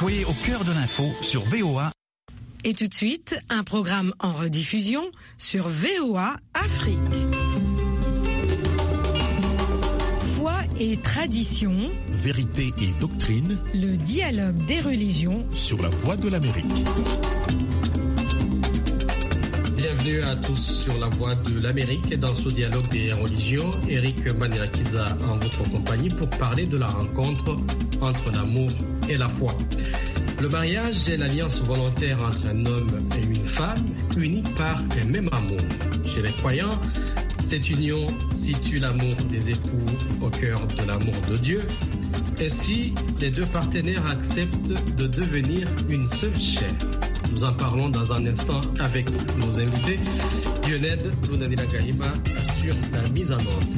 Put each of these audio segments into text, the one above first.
Soyez au cœur de l'info sur VOA. Et tout de suite, un programme en rediffusion sur VOA Afrique. Foi et tradition, vérité et doctrine, le dialogue des religions sur la Voix de l'Amérique. Bienvenue à tous sur la Voix de l'Amérique dans ce dialogue des religions. Eric Manirakiza en votre compagnie pour parler de la rencontre entre l'amour et la foi. Le mariage est l'alliance volontaire entre un homme et une femme unis par un même amour. Chez les croyants, cette union situe l'amour des époux au cœur de l'amour de Dieu. Ainsi, les deux partenaires acceptent de devenir une seule chair. Nous en parlons dans un instant avec nos invités. Lionel Lunanila Gahima assure la mise en ordre.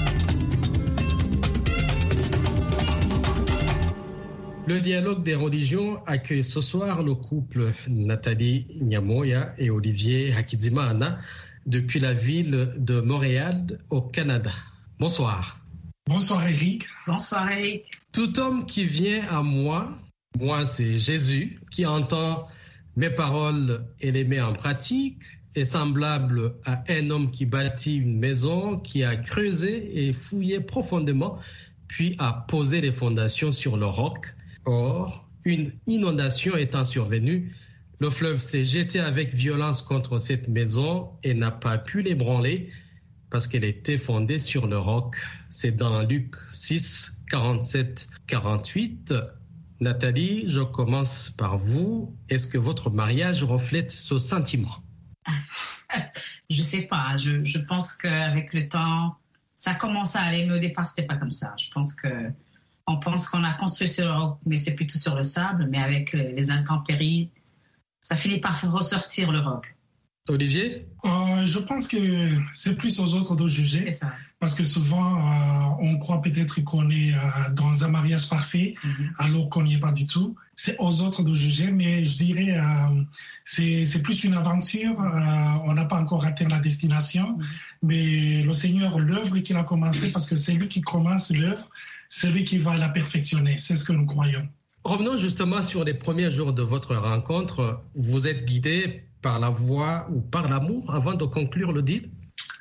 Le dialogue des religions accueille ce soir le couple Nathalie Nyamoya et Olivier Hakizimana depuis la ville de Montréal au Canada. Bonsoir. Bonsoir Eric. Bonsoir Eric. Tout homme qui vient à moi c'est Jésus, qui entend mes paroles et les met en pratique, est semblable à un homme qui bâtit une maison, qui a creusé et fouillé profondément, puis a posé les fondations sur le roc. Or, une inondation étant survenue, le fleuve s'est jeté avec violence contre cette maison et n'a pas pu l'ébranler parce qu'elle était fondée sur le roc. C'est dans Luc 6, 47-48. Nathalie, je commence par vous. Est-ce que votre mariage reflète ce sentiment? Je sais pas. Je pense qu'avec le temps, ça commence à aller, mais au départ, c'était pas comme ça. Je pense on pense qu'on a construit sur le roc, mais c'est plutôt sur le sable. Mais avec les intempéries, ça finit par faire ressortir le roc. Olivier? Je pense que c'est plus aux autres de juger. C'est ça. Parce que souvent, on croit peut-être qu'on est dans un mariage parfait, alors qu'on n'y est pas du tout. C'est aux autres de juger, mais je dirais c'est plus une aventure. On n'a pas encore atteint la destination, mais le Seigneur, l'œuvre qu'il a commencée, parce que c'est lui qui commence l'œuvre, c'est lui qui va la perfectionner. C'est ce que nous croyons. Revenons justement sur les premiers jours de votre rencontre. Vous êtes guidé par la voix ou par l'amour avant de conclure le deal?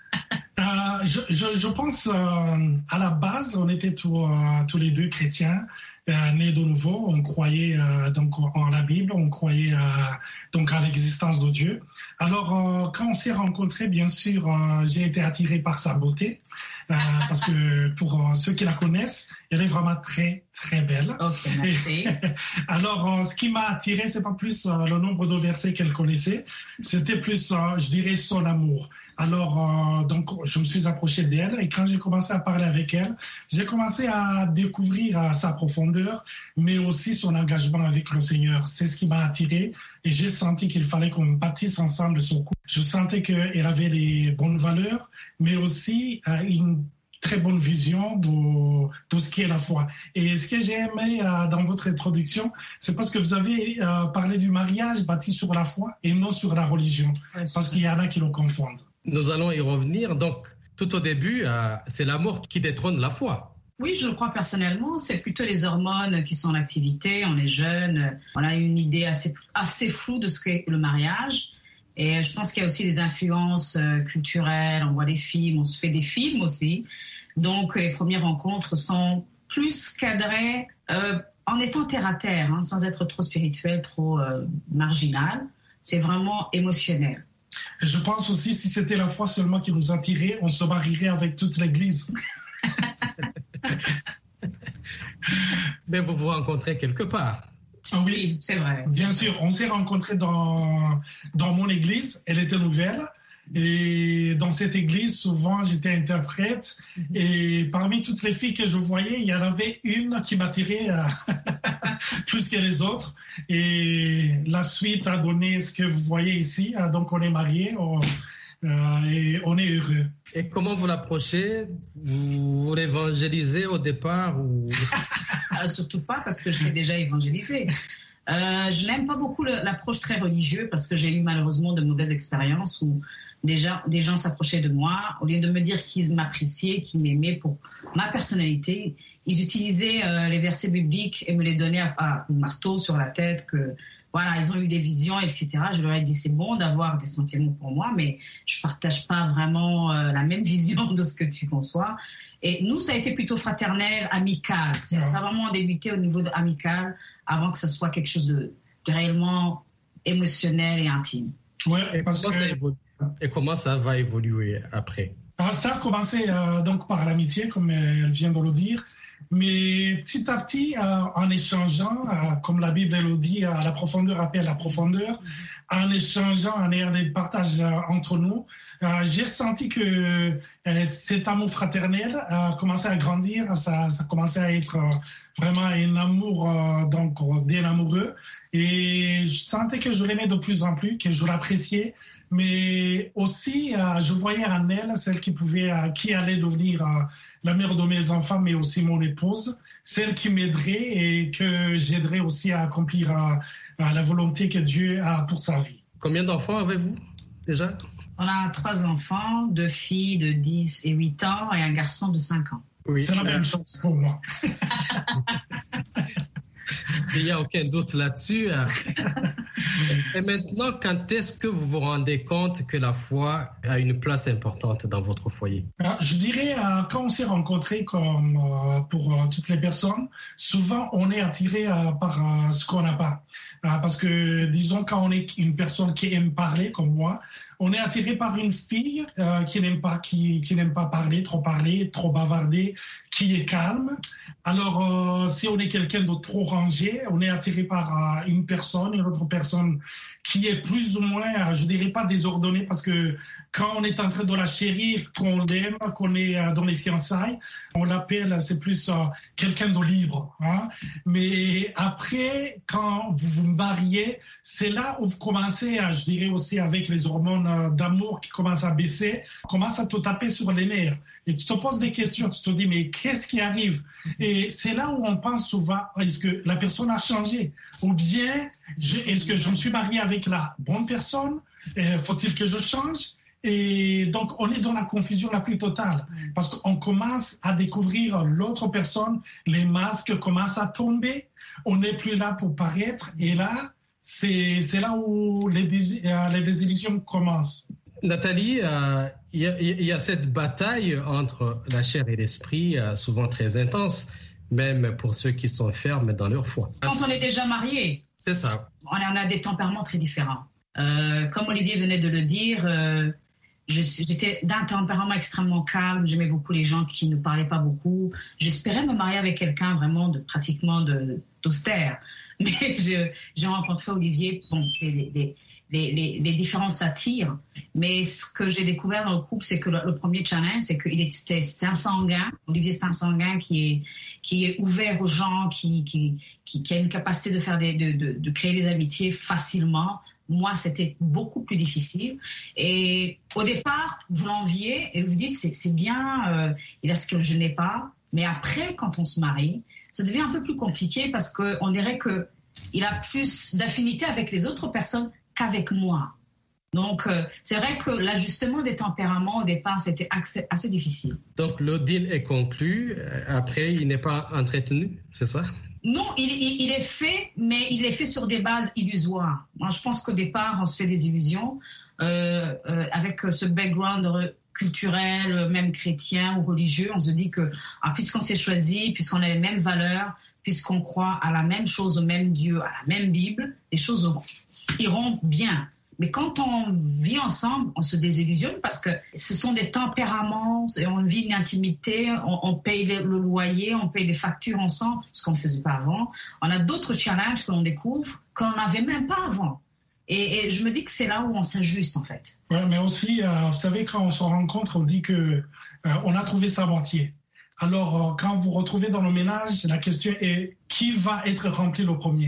Je pense à la base, on était tous les deux chrétiens, nés de nouveau. On croyait donc en la Bible, on croyait donc à l'existence de Dieu. Alors, quand on s'est rencontrés, bien sûr, j'ai été attiré par sa beauté. Parce que pour ceux qui la connaissent, elle est vraiment très, très belle. Ok, merci. Alors, ce qui m'a attiré, c'est pas plus le nombre de versets qu'elle connaissait, c'était plus, je dirais, son amour. Alors, donc, je me suis approché d'elle et quand j'ai commencé à parler avec elle, j'ai commencé à découvrir sa profondeur, mais aussi son engagement avec le Seigneur. C'est ce qui m'a attiré et j'ai senti qu'il fallait qu'on bâtisse ensemble son couple. Je sentais qu'elle avait les bonnes valeurs, mais aussi une très bonne vision de ce qu'est la foi. Et ce que j'ai aimé dans votre introduction, c'est parce que vous avez parlé du mariage bâti sur la foi et non sur la religion, parce qu'il y en a qui le confondent. Nous allons y revenir. Donc, tout au début, c'est l'amour qui détrône la foi. Oui, je le crois personnellement. C'est plutôt les hormones qui sont en activité. On est jeunes, on a une idée assez floue de ce qu'est le mariage. Et je pense qu'il y a aussi des influences culturelles, on voit des films, on se fait des films aussi. Donc les premières rencontres sont plus cadrées en étant terre à terre, sans être trop spirituel, trop marginal. C'est vraiment émotionnel. Et je pense aussi si c'était la foi seulement qui nous attirait, on se marierait avec toute l'Église. Mais vous vous rencontrez quelque part. Ah oui, c'est vrai. Bien sûr, on s'est rencontrés dans mon église, elle était nouvelle. Et dans cette église, souvent, j'étais interprète. Et parmi toutes les filles que je voyais, il y en avait une qui m'attirait plus que les autres. Et la suite a donné ce que vous voyez ici. Donc, on est mariés et on est heureux. Et comment vous l'approchez? Vous l'évangélisez au départ ou... Surtout pas, parce que je t'ai déjà évangélisé. Je n'aime pas beaucoup l'approche très religieuse parce que j'ai eu malheureusement de mauvaises expériences où des gens s'approchaient de moi. Au lieu de me dire qu'ils m'appréciaient, qu'ils m'aimaient pour ma personnalité, ils utilisaient les versets bibliques et me les donnaient à marteau sur la tête que voilà, ils ont eu des visions, etc. Je leur ai dit c'est bon d'avoir des sentiments pour moi, mais je partage pas vraiment la même vision de ce que tu conçois. Et nous, ça a été plutôt fraternel, amical. Ça a vraiment débuté au niveau de amical avant que ce soit quelque chose de réellement émotionnel et intime. Ouais, et comment ça va évoluer après? Ça a commencé donc par l'amitié, comme elle vient de le dire. Mais petit à petit, en échangeant, comme la Bible le dit, la profondeur appelle la profondeur, en échangeant, en ayant des partages entre nous, j'ai senti que cet amour fraternel commençait à grandir, ça commençait à être vraiment un amour donc d'un amoureux. Et je sentais que je l'aimais de plus en plus, que je l'appréciais. Mais aussi, je voyais en elle celle qui allait devenir la mère de mes enfants, mais aussi mon épouse, celle qui m'aiderait et que j'aiderais aussi à accomplir la volonté que Dieu a pour sa vie. Combien d'enfants avez-vous déjà? On a 3 enfants, 2 filles de 10 et 8 ans et un garçon de 5 ans. Oui, c'est la même chose pour moi. Il n'y a aucun doute là-dessus. Et maintenant, quand est-ce que vous vous rendez compte que la foi a une place importante dans votre foyer? Je dirais, quand on s'est rencontrés, comme pour toutes les personnes, souvent on est attiré par ce qu'on n'a pas. Parce que, disons, quand on est une personne qui aime parler, comme moi, on est attiré par une fille qui n'aime pas parler, trop bavarder, qui est calme. Alors, si on est quelqu'un de trop rangé, on est attiré par une autre personne qui est plus ou moins, je dirais pas désordonnée, parce que quand on est en train de la chérir, qu'on l'aime, qu'on est dans les fiançailles, on l'appelle, c'est plus quelqu'un de libre. Hein? Mais après, quand vous vous mariez, c'est là où vous commencez, je dirais aussi avec les hormones d'amour qui commencent à baisser, commencent à te taper sur les nerfs. Et tu te poses des questions, tu te dis, mais qu'est-ce qui arrive? Et c'est là où on pense souvent, est-ce que la personne a changé? Ou bien, est-ce que je me suis marié avec la bonne personne? Faut-il que je change? Et donc, on est dans la confusion la plus totale parce qu'on commence à découvrir l'autre personne, les masques commencent à tomber, on n'est plus là pour paraître. Et là, c'est là où les désillusions commencent. Nathalie, il y a cette bataille entre la chair et l'esprit, souvent très intense, même pour ceux qui sont fermes dans leur foi. Quand on est déjà marié, c'est ça. On a des tempéraments très différents. Comme Olivier venait de le dire, j'étais d'un tempérament extrêmement calme. J'aimais beaucoup les gens qui ne parlaient pas beaucoup. J'espérais me marier avec quelqu'un vraiment pratiquement d'austère. Mais j'ai rencontré Olivier. Bon, les différences s'attirent. Mais ce que j'ai découvert dans le couple, c'est que le premier challenge, c'est c'est un sanguin. Olivier, c'est un sanguin qui est ouvert aux gens, qui a une capacité de faire de créer des amitiés facilement. Moi, c'était beaucoup plus difficile. Et au départ, vous l'enviez et vous dites, c'est bien, il a ce que je n'ai pas. Mais après, quand on se marie, ça devient un peu plus compliqué parce qu'on dirait qu'il a plus d'affinité avec les autres personnes qu'avec moi. Donc, c'est vrai que l'ajustement des tempéraments, au départ, c'était assez difficile. Donc, le deal est conclu. Après, il n'est pas entretenu, c'est ça? Non, il est fait, mais il est fait sur des bases illusoires. Moi, je pense qu'au départ, on se fait des illusions avec ce background culturel, même chrétien ou religieux. On se dit que puisqu'on s'est choisi, puisqu'on a les mêmes valeurs, puisqu'on croit à la même chose, au même Dieu, à la même Bible, les choses iront bien. Mais quand on vit ensemble, on se désillusionne parce que ce sont des tempéraments, on vit une intimité, on paye le loyer, on paye les factures ensemble, ce qu'on ne faisait pas avant. On a d'autres challenges que l'on découvre qu'on n'avait même pas avant. Et je me dis que c'est là où on s'ajuste en fait. Ouais, mais aussi, vous savez, quand on se rencontre, on dit que on a trouvé sa moitié. Alors, quand vous retrouvez dans le ménage, la question est qui va être rempli le premier?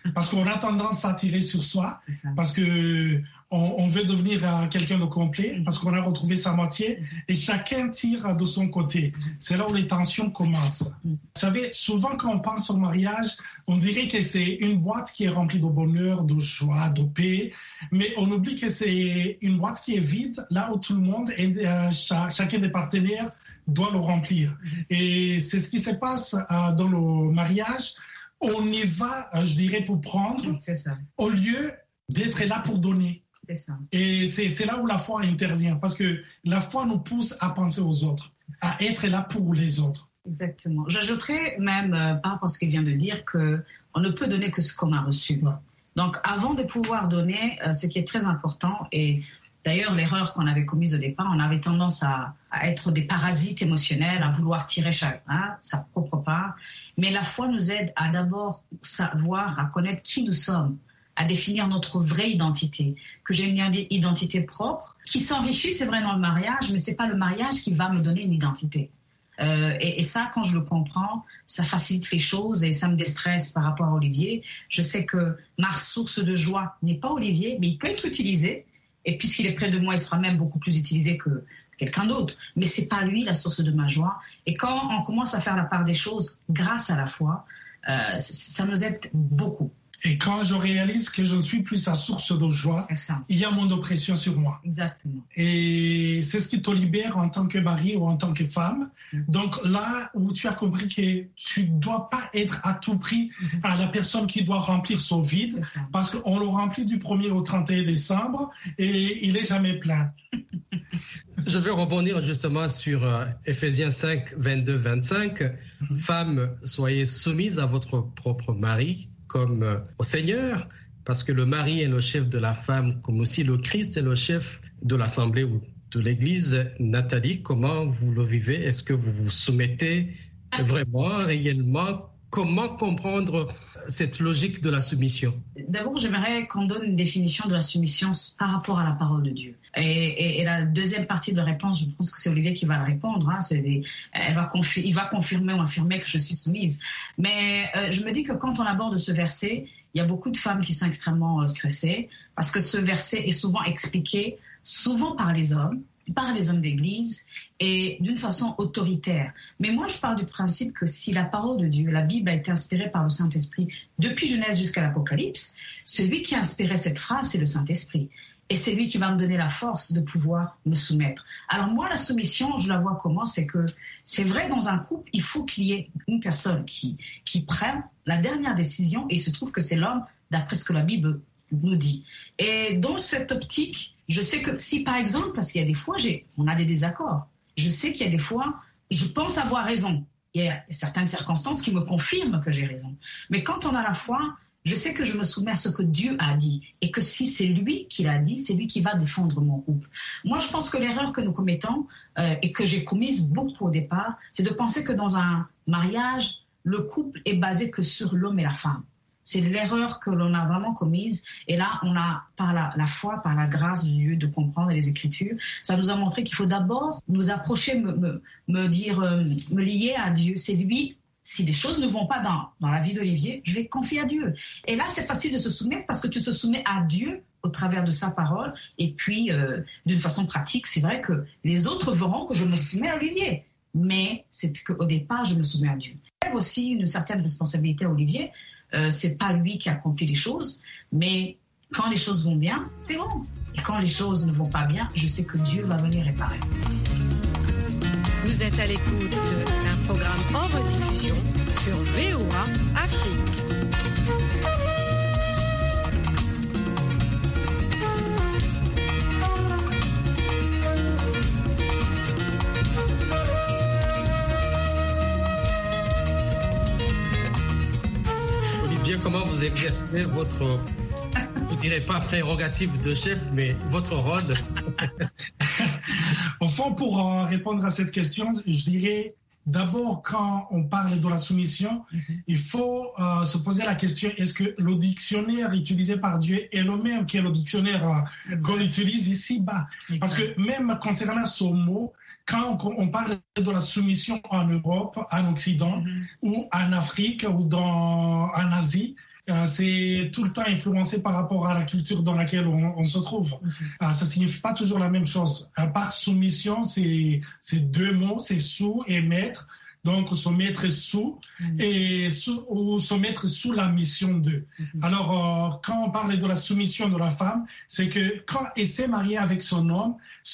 parce qu'on a tendance à tirer sur soi, parce que on veut devenir quelqu'un de complet, parce qu'on a retrouvé sa moitié, et chacun tire de son côté. C'est là où les tensions commencent. Vous savez, souvent quand on pense au mariage, on dirait que c'est une boîte qui est remplie de bonheur, de joie, de paix, mais on oublie que c'est une boîte qui est vide, là où tout le monde, chacun des partenaires doit le remplir. Et c'est ce qui se passe dans le mariage. On y va, je dirais, pour prendre, au lieu d'être là pour donner. C'est ça. Et c'est là où la foi intervient, parce que la foi nous pousse à penser aux autres, à être là pour les autres. Exactement. J'ajouterais même, par rapport à ce qu'il vient de dire, qu'on ne peut donner que ce qu'on a reçu. Ouais. Donc, avant de pouvoir donner, ce qui est très important, et d'ailleurs, l'erreur qu'on avait commise au départ, on avait tendance à être des parasites émotionnels, à vouloir tirer sa propre part. Mais la foi nous aide à d'abord savoir, à connaître qui nous sommes, à définir notre vraie identité, que j'ai une identité propre, qui s'enrichit, c'est vrai, dans le mariage, mais c'est pas le mariage qui va me donner une identité. Et ça, quand je le comprends, ça facilite les choses et ça me déstresse par rapport à Olivier. Je sais que ma source de joie n'est pas Olivier, mais il peut être utilisé. Et puisqu'il est près de moi, il sera même beaucoup plus utilisé que quelqu'un d'autre. Mais c'est pas lui la source de ma joie. Et quand on commence à faire la part des choses grâce à la foi, ça nous aide beaucoup. Et quand je réalise que je ne suis plus sa source de joie, il y a moins d'oppression sur moi. Exactement. Et c'est ce qui te libère en tant que mari ou en tant que femme. Donc là où tu as compris que tu ne dois pas être à tout prix à la personne qui doit remplir son vide, parce qu'on le remplit du 1er au 31 décembre et il n'est jamais plein. Je vais rebondir justement sur Ephésiens 5, 22-25. Femmes, soyez soumises à votre propre mari, comme au Seigneur, parce que le mari est le chef de la femme, comme aussi le Christ est le chef de l'Assemblée ou de l'Église. Nathalie, comment vous le vivez? Est-ce que vous vous soumettez vraiment, réellement? Comment comprendre cette logique de la soumission? D'abord, j'aimerais qu'on donne une définition de la soumission par rapport à la parole de Dieu. Et la deuxième partie de la réponse, je pense que c'est Olivier qui va la répondre. Il va confirmer ou affirmer que je suis soumise. Mais je me dis que quand on aborde ce verset, il y a beaucoup de femmes qui sont extrêmement stressées parce que ce verset est souvent expliqué, souvent par les hommes d'église et d'une façon autoritaire. Mais moi, je pars du principe que si la parole de Dieu, la Bible a été inspirée par le Saint-Esprit depuis Genèse jusqu'à l'Apocalypse, celui qui a inspiré cette phrase, c'est le Saint-Esprit. Et c'est lui qui va me donner la force de pouvoir me soumettre. Alors moi, la soumission, je la vois comment? C'est que c'est vrai, dans un couple, il faut qu'il y ait une personne qui prenne la dernière décision, et il se trouve que c'est l'homme, d'après ce que la Bible nous dit. Et dans cette optique, je sais que si, par exemple, parce qu'il y a des fois, on a des désaccords, je sais qu'il y a des fois, je pense avoir raison. Il y a certaines circonstances qui me confirment que j'ai raison. Mais quand on a la foi, je sais que je me soumets à ce que Dieu a dit et que si c'est lui qui l'a dit, c'est lui qui va défendre mon couple. Moi, je pense que l'erreur que nous commettons et que j'ai commise beaucoup au départ, c'est de penser que dans un mariage, le couple est basé que sur l'homme et la femme. C'est l'erreur que l'on a vraiment commise. Et là, on a, par la foi, par la grâce de Dieu, de comprendre les Écritures, ça nous a montré qu'il faut d'abord nous approcher, me lier à Dieu. C'est lui. Si les choses ne vont pas dans la vie d'Olivier, je vais confier à Dieu. Et là, c'est facile de se soumettre parce que tu te soumets à Dieu au travers de sa parole. Et puis, d'une façon pratique, c'est vrai que les autres verront que je me soumets à Olivier. Mais c'est qu'au départ, je me soumets à Dieu. Il y a aussi une certaine responsabilité à Olivier. C'est pas lui qui accomplit les choses, mais quand les choses vont bien, c'est bon. Et quand les choses ne vont pas bien, je sais que Dieu va venir réparer. Vous êtes à l'écoute d'un programme en rediffusion sur VOA Afrique. Olivier, comment vous exercez votre, je ne dirais pas prérogative de chef, mais votre rôle? Au fond, pour répondre à cette question, je dirais d'abord, quand on parle de la soumission, il faut se poser la question, est-ce que le dictionnaire utilisé par Dieu est le même que le dictionnaire qu'on utilise ici-bas? Parce que même concernant ce mot, quand on parle de la soumission en Europe, en Occident, ou en Afrique, ou en Asie, c'est tout le temps influencé par rapport à la culture dans laquelle on se trouve. Ça signifie pas toujours la même chose. Par soumission, c'est deux mots, c'est sous et maître. Donc, se mettre sous ou se mettre sous la mission d'eux. Alors, quand on parle de la soumission de la femme, c'est que quand elle s'est mariée avec son homme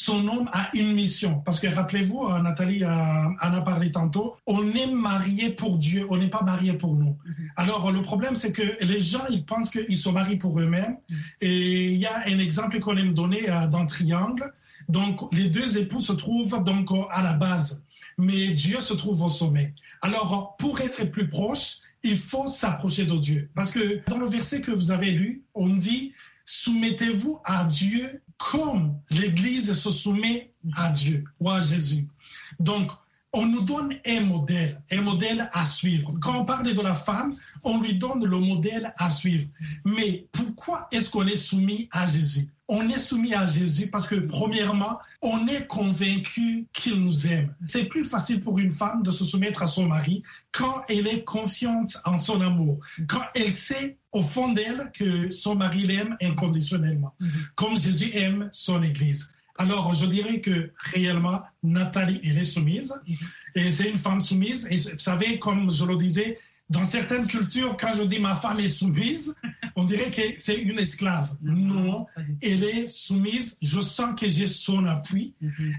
a une mission. Parce que rappelez-vous, Nathalie en a parlé tantôt, on est marié pour Dieu, on n'est pas marié pour nous. Alors, le problème, c'est que les gens, ils pensent qu'ils se marient pour eux-mêmes. Et il y a un exemple qu'on aime donner dans Triangle. Donc, les deux époux se trouvent donc à la base. Mais Dieu se trouve au sommet. Alors, pour être plus proche, il faut s'approcher de Dieu. Parce que dans le verset que vous avez lu, on dit « Soumettez-vous à Dieu comme l'Église se soumet à Dieu ou à Jésus ». Donc, on nous donne un modèle à suivre. Quand on parle de la femme, on lui donne le modèle à suivre. Mais pourquoi est-ce qu'on est soumis à Jésus? On est soumis à Jésus parce que, premièrement, on est convaincu qu'il nous aime. C'est plus facile pour une femme de se soumettre à son mari quand elle est confiante en son amour, quand elle sait au fond d'elle que son mari l'aime inconditionnellement, comme Jésus aime son Église. Alors, je dirais que réellement, Nathalie, elle est soumise. Et c'est une femme soumise. Et vous savez, comme je le disais, dans certaines cultures, quand je dis ma femme est soumise, on dirait que c'est une esclave. Non, elle est soumise. Je sens que j'ai son appui.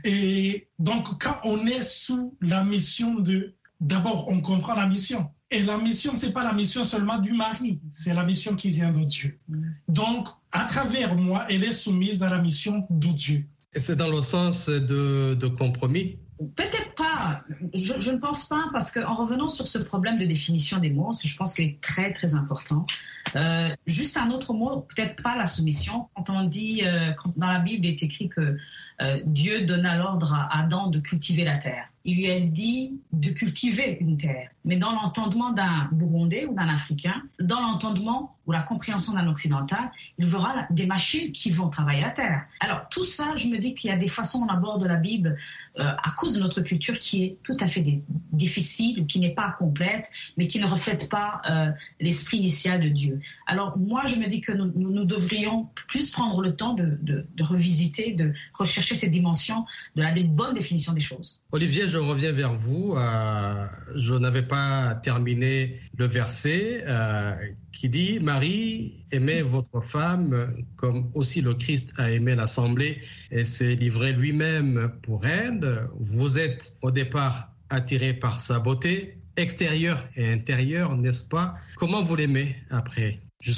Et donc, quand on est sous la mission d'abord, on comprend la mission. Et la mission, c'est pas la mission seulement du mari, c'est la mission qui vient de Dieu. Donc, à travers moi, elle est soumise à la mission de Dieu. Et c'est dans le sens de compromis? Peut-être pas. Je ne pense pas, parce qu'en revenant sur ce problème de définition des mots, je pense qu'il est très, très important. Juste un autre mot, peut-être pas la soumission. Quand on dit, dans la Bible, il est écrit que Dieu donna l'ordre à Adam de cultiver la terre. Il lui a dit de cultiver une terre. Mais dans l'entendement d'un Burundais ou d'un Africain, dans l'entendement ou la compréhension d'un Occidental, il verra des machines qui vont travailler la terre. Alors tout ça, je me dis qu'il y a des façons on aborde la Bible à cause de notre culture qui est tout à fait difficile, qui n'est pas complète, mais qui ne reflète pas l'esprit initial de Dieu. Alors moi, je me dis que nous devrions plus prendre le temps de revisiter, de rechercher ces dimensions de la bonne définition des choses. Olivier, je reviens vers vous. Je n'avais pas terminé le verset qui dit « Marie, aimez votre femme comme aussi le Christ a aimé l'Assemblée et s'est livré lui-même pour elle. Vous êtes au départ attiré par sa beauté extérieure et intérieure, n'est-ce pas? Comment vous l'aimez après, jusqu'aujourd'hui ?»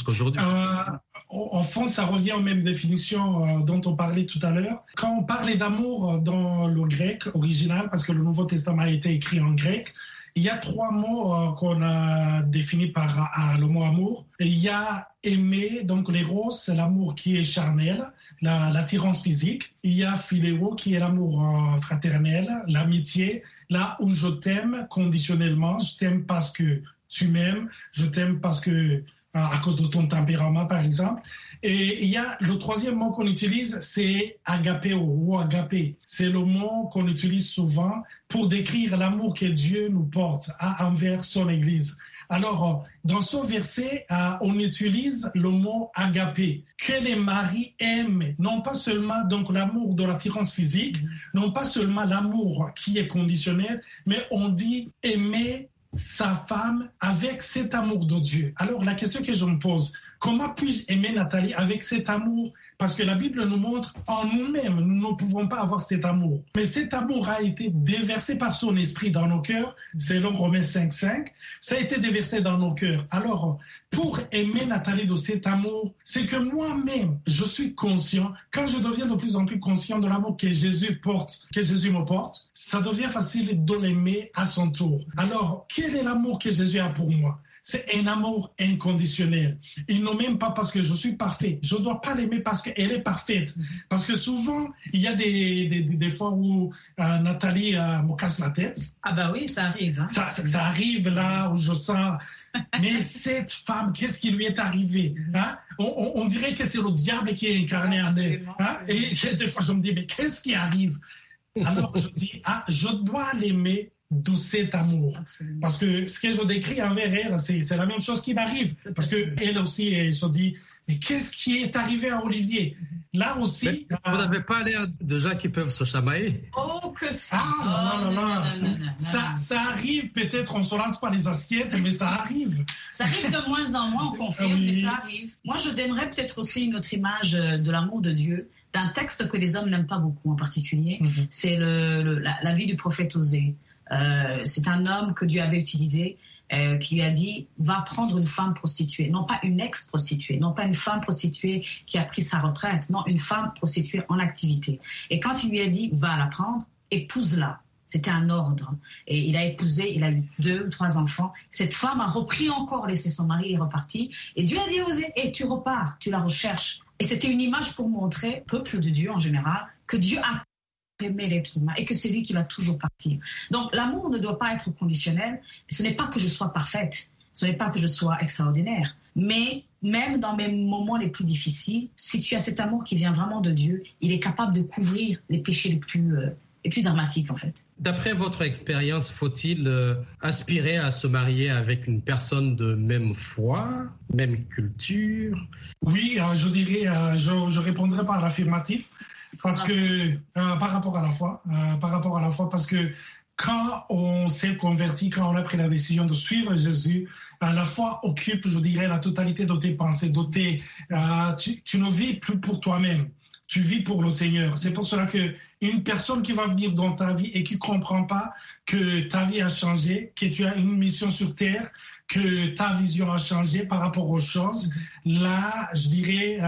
En fond, ça revient aux mêmes définitions dont on parlait tout à l'heure. Quand on parlait d'amour dans le grec original, parce que le Nouveau Testament a été écrit en grec, il y a trois mots qu'on a définis par le mot amour. Et il y a aimer, donc l'éros, c'est l'amour qui est charnel, l'attirance physique. Il y a philéo, qui est l'amour fraternel, l'amitié, là où je t'aime conditionnellement. Je t'aime parce que tu m'aimes, je t'aime parce que à cause de ton tempérament, par exemple. Et il y a le troisième mot qu'on utilise, c'est agapéo ou agapé. C'est le mot qu'on utilise souvent pour décrire l'amour que Dieu nous porte envers son Église. Alors, dans ce verset, on utilise le mot agapé, que les maris aiment, non pas seulement donc l'amour de l'attirance physique, non pas seulement l'amour qui est conditionnel, mais on dit aimer sa femme avec cet amour de Dieu. Alors, la question que je me pose, comment puis-je aimer Nathalie avec cet amour? Parce que la Bible nous montre, en nous-mêmes, nous ne pouvons pas avoir cet amour. Mais cet amour a été déversé par son esprit dans nos cœurs, selon Romains 5:5. Ça a été déversé dans nos cœurs. Alors, pour aimer Nathalie de cet amour, c'est que moi-même, je suis conscient, quand je deviens de plus en plus conscient de l'amour que Jésus porte, que Jésus me porte, ça devient facile de l'aimer à son tour. Alors, quel est l'amour que Jésus a pour moi? C'est un amour inconditionnel. Il ne m'aime pas parce que je suis parfait. Je ne dois pas l'aimer parce qu'elle est parfaite. Parce que souvent, il y a des fois où Nathalie me casse la tête. Ah bah oui, ça arrive. Hein? Ça arrive là où je sens... Mais cette femme, qu'est-ce qui lui est arrivé? Hein? On dirait que c'est le diable qui est incarné en elle. Hein? Et des fois, je me dis, mais qu'est-ce qui arrive? Alors je dis, je dois l'aimer de cet amour. Absolument. Parce que ce que je décris envers elle, c'est la même chose qui m'arrive. Parce qu'elle aussi, elle se dit, mais qu'est-ce qui est arrivé à Olivier? Là aussi... Vous n'avez pas l'air de gens qui peuvent se chamailler. Oh, que ça! Non. Ça arrive, peut-être on ne se lance pas les assiettes, mais ça arrive. Ça arrive de moins en moins, on confirme, Oui. mais ça arrive. Moi, je donnerais peut-être aussi une autre image de l'amour de Dieu, d'un texte que les hommes n'aiment pas beaucoup en particulier. C'est la vie du prophète Osée. C'est un homme que Dieu avait utilisé, qui lui a dit, va prendre une femme prostituée, non pas une ex-prostituée, non pas une femme prostituée qui a pris sa retraite, non, une femme prostituée en activité. Et quand il lui a dit, va la prendre, épouse-la. C'était un ordre. Et il a épousé, il a eu 2 ou 3 enfants. Cette femme a repris encore, laissé son mari, est repartie. Et Dieu a dit aux Osée, et tu repars, tu la recherches. Et c'était une image pour montrer, peuple de Dieu en général, que Dieu a aimer l'être humain et que c'est lui qui va toujours partir. Donc l'amour ne doit pas être conditionnel. Ce n'est pas que je sois parfaite, ce n'est pas que je sois extraordinaire, mais même dans mes moments les plus difficiles, si tu as cet amour qui vient vraiment de Dieu, il est capable de couvrir les péchés les plus dramatiques en fait. D'après votre expérience, faut-il aspirer à se marier avec une personne de même foi, même culture? Oui, je dirais, je répondrai par l'affirmatif. Parce que, par rapport à la foi, parce que quand on s'est converti, quand on a pris la décision de suivre Jésus, la foi occupe, je dirais, la totalité de tes pensées, tu ne vis plus pour toi-même, tu vis pour le Seigneur. C'est pour cela qu'une personne qui va venir dans ta vie et qui ne comprend pas que ta vie a changé, que tu as une mission sur terre, que ta vision a changé par rapport aux choses, là, je dirais,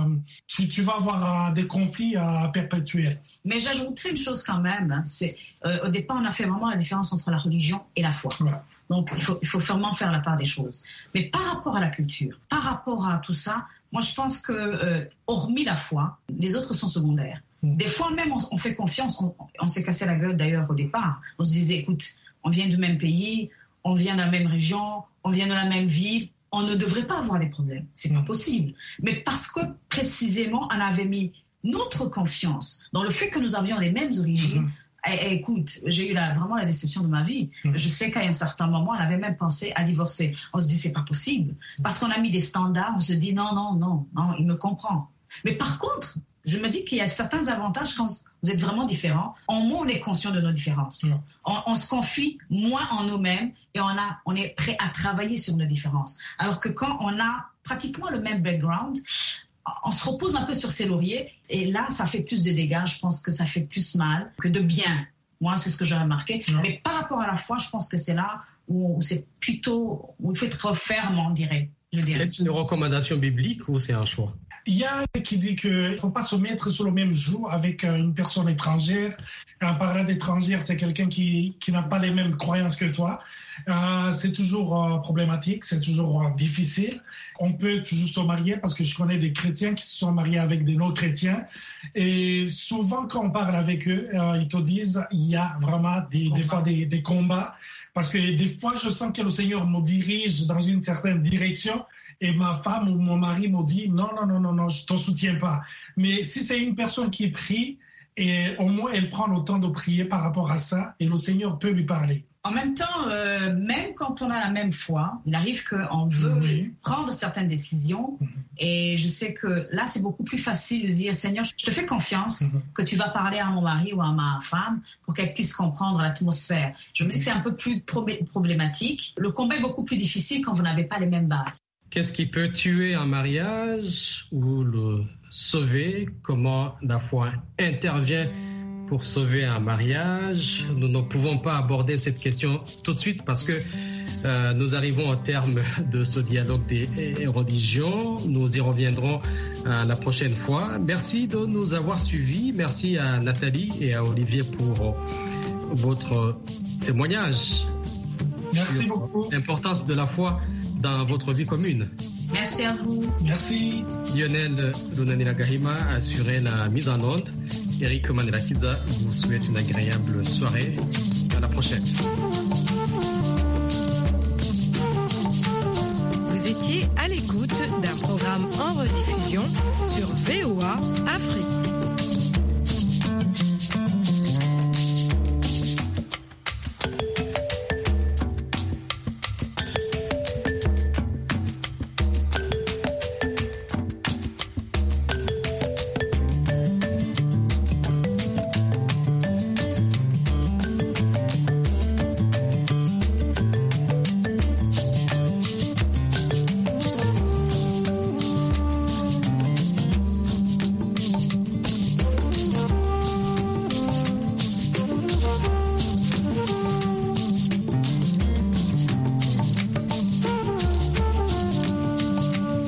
tu vas avoir des conflits perpétuels. Mais j'ajouterais une chose quand même, c'est au départ, on a fait vraiment la différence entre la religion et la foi. Ouais. Donc, il faut vraiment faire la part des choses. Mais par rapport à la culture, par rapport à tout ça, moi, je pense que, hormis la foi, les autres sont secondaires. Des fois même, on fait confiance, on s'est cassé la gueule d'ailleurs au départ. On se disait, écoute, on vient du même pays, on vient de la même région, on vient de la même ville, on ne devrait pas avoir des problèmes. C'est pas possible. Mais parce que précisément, on avait mis notre confiance dans le fait que nous avions les mêmes origines. Écoute, j'ai eu vraiment la déception de ma vie. Je sais qu'à un certain moment, on avait même pensé à divorcer. On se dit, c'est pas possible. Parce qu'on a mis des standards, on se dit, non, il me comprend. Mais par contre, je me dis qu'il y a certains avantages quand vous êtes vraiment différents. En moins, on est conscient de nos différences. On se confie moins en nous-mêmes et on est prêt à travailler sur nos différences. Alors que quand on a pratiquement le même background, on se repose un peu sur ses lauriers et là, ça fait plus de dégâts. Je pense que ça fait plus mal que de bien. Moi, c'est ce que j'ai remarqué. Mais par rapport à la foi, je pense que c'est là où c'est plutôt, où il faut être ferme, on dirait. Est-ce une recommandation biblique ou c'est un choix? Il y a qui dit qu'il ne faut pas se mettre sur le même joug avec une personne étrangère. Par là d'étrangère, c'est quelqu'un qui n'a pas les mêmes croyances que toi. C'est toujours problématique, c'est toujours difficile. On peut toujours se marier parce que je connais des chrétiens qui se sont mariés avec des non-chrétiens. Et souvent, quand on parle avec eux, ils te disent il y a vraiment des fois des combats. Parce que des fois, je sens que le Seigneur me dirige dans une certaine direction et ma femme ou mon mari me dit non, je ne te soutiens pas. Mais si c'est une personne qui prie, et au moins elle prend le temps de prier par rapport à ça et le Seigneur peut lui parler. En même temps, même quand on a la même foi, il arrive qu'on veut prendre certaines décisions. Et je sais que là, c'est beaucoup plus facile de dire, Seigneur, je te fais confiance que tu vas parler à mon mari ou à ma femme pour qu'elle puisse comprendre l'atmosphère. Je me dis que c'est un peu plus problématique. Le combat est beaucoup plus difficile quand vous n'avez pas les mêmes bases. Qu'est-ce qui peut tuer un mariage ou le sauver? Comment la foi intervient pour sauver un mariage? Nous ne pouvons pas aborder cette question tout de suite parce que nous arrivons au terme de ce dialogue des religions. Nous y reviendrons la prochaine fois. Merci de nous avoir suivis. Merci à Nathalie et à Olivier pour votre témoignage. Merci beaucoup. L'importance de la foi dans votre vie commune. Merci à vous. Merci. Lionel Lunanila Gahima a assuré la mise en onde. Eric Manelakiza vous souhaite une agréable soirée. À la prochaine. Vous étiez à l'écoute d'un programme en rediffusion sur VOA Afrique.